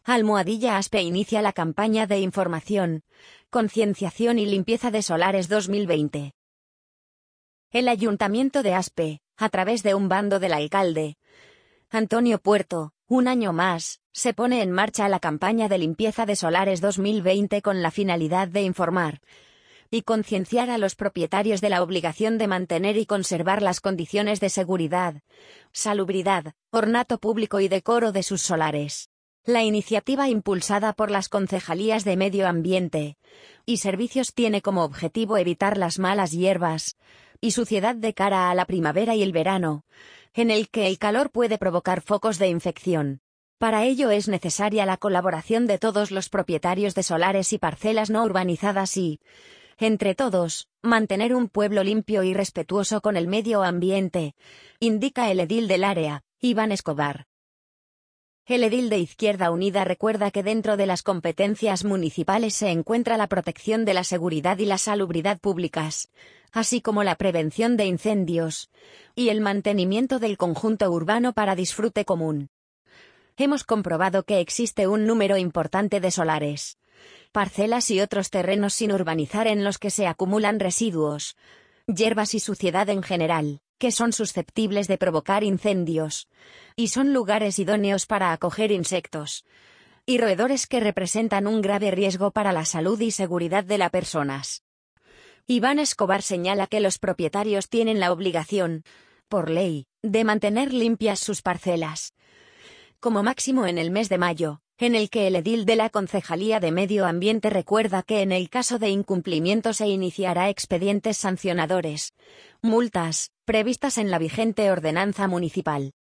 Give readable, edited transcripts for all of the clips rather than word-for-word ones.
Almohadilla ASPE inicia la campaña de información, concienciación y limpieza de solares 2020. El Ayuntamiento de Aspe, a través de un bando del alcalde Antonio Puerto, un año más, se pone en marcha la campaña de limpieza de solares 2020 con la finalidad de informar y concienciar a los propietarios de la obligación de mantener y conservar las condiciones de seguridad, salubridad, ornato público y decoro de sus solares. La iniciativa impulsada por las concejalías de Medio Ambiente y Servicios tiene como objetivo evitar las malas hierbas y suciedad de cara a la primavera y el verano, en el que el calor puede provocar focos de infección. Para ello es necesaria la colaboración de todos los propietarios de solares y parcelas no urbanizadas y, entre todos, mantener un pueblo limpio y respetuoso con el medio ambiente, indica el edil del área, Iván Escobar. El edil de Izquierda Unida recuerda que dentro de las competencias municipales se encuentra la protección de la seguridad y la salubridad públicas, así como la prevención de incendios y el mantenimiento del conjunto urbano para disfrute común. Hemos comprobado que existe un número importante de solares, parcelas y otros terrenos sin urbanizar en los que se acumulan residuos, hierbas y suciedad en general, que son susceptibles de provocar incendios, y son lugares idóneos para acoger insectos y roedores que representan un grave riesgo para la salud y seguridad de las personas. Iván Escobar señala que los propietarios tienen la obligación, por ley, de mantener limpias sus parcelas, como máximo en el mes de mayo, en el que el edil de la Concejalía de Medio Ambiente recuerda que en el caso de incumplimiento se iniciará expedientes sancionadores, multas, previstas en la vigente ordenanza municipal.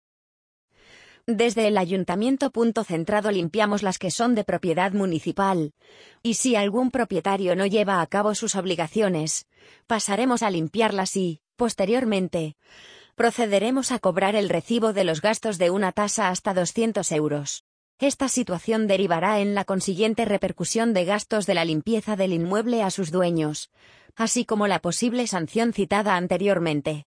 Desde el Ayuntamiento Centrado limpiamos las que son de propiedad municipal, y si algún propietario no lleva a cabo sus obligaciones, pasaremos a limpiarlas y, posteriormente, procederemos a cobrar el recibo de los gastos de una tasa hasta 200 euros. Esta situación derivará en la consiguiente repercusión de gastos de la limpieza del inmueble a sus dueños, así como la posible sanción citada anteriormente.